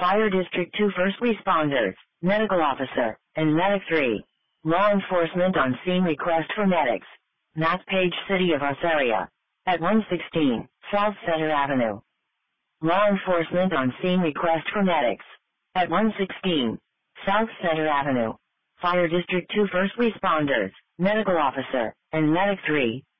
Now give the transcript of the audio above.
Fire District 2 first responders, medical officer, and medic 3. Law enforcement on scene request for medics. Mathpage City of Ossaria. At 116 South Center Avenue. Law enforcement on scene request for medics. At 116 South Center Avenue. Fire District 2 first responders, medical officer, and medic 3.